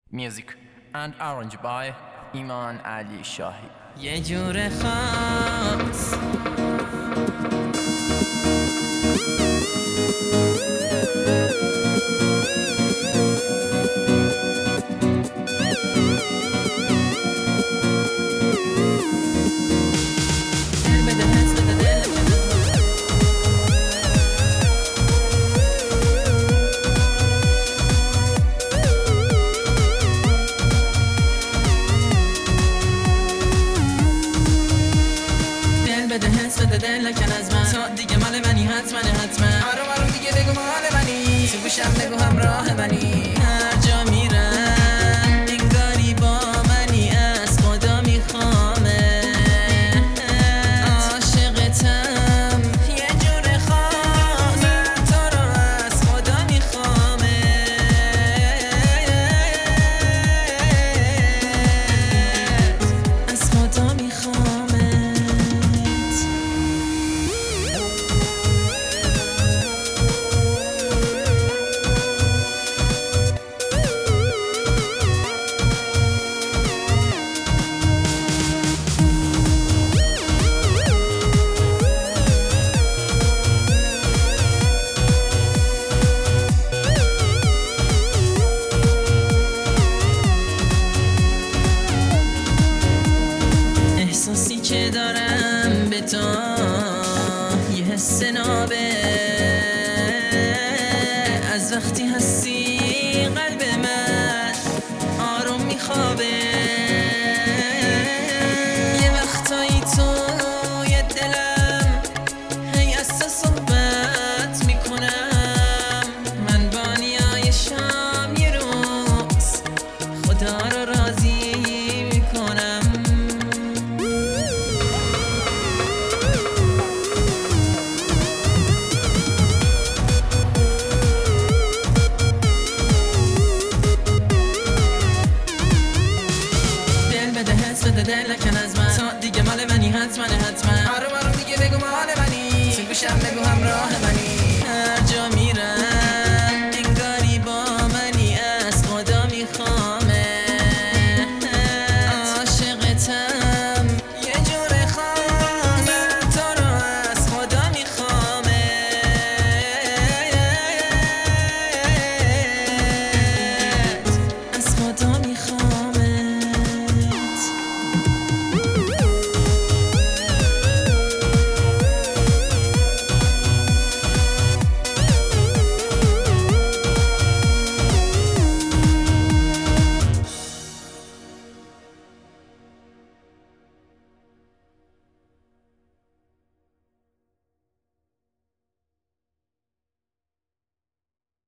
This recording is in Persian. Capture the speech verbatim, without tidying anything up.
Music and arranged by ایمان علی شاهی. یه جور خاص بده حس بده دل لکن از من تا دیگه مال منی حتما حتما آروم آروم دیگه بگو مال منی تو گوشم بگو همراه منی هر جا میرم انگاری با منی از خدا میخوامه عاشقتم یه جور خاص من تو رو از خدا میخوامه از خدا میخوامه احساسی که دارم به تو یه حس نابه از وقتی هستی قلب من آروم میخوابه یه وقتایی تو یه دلم هی از تو صحبت میکنم من با نیای شام یه روز خدا رو راضی میکنم بده دل لکن از من تا دیگه مال منی حتما حتما آروم آروم دیگه بگو مال منی تو گوشم بگو هم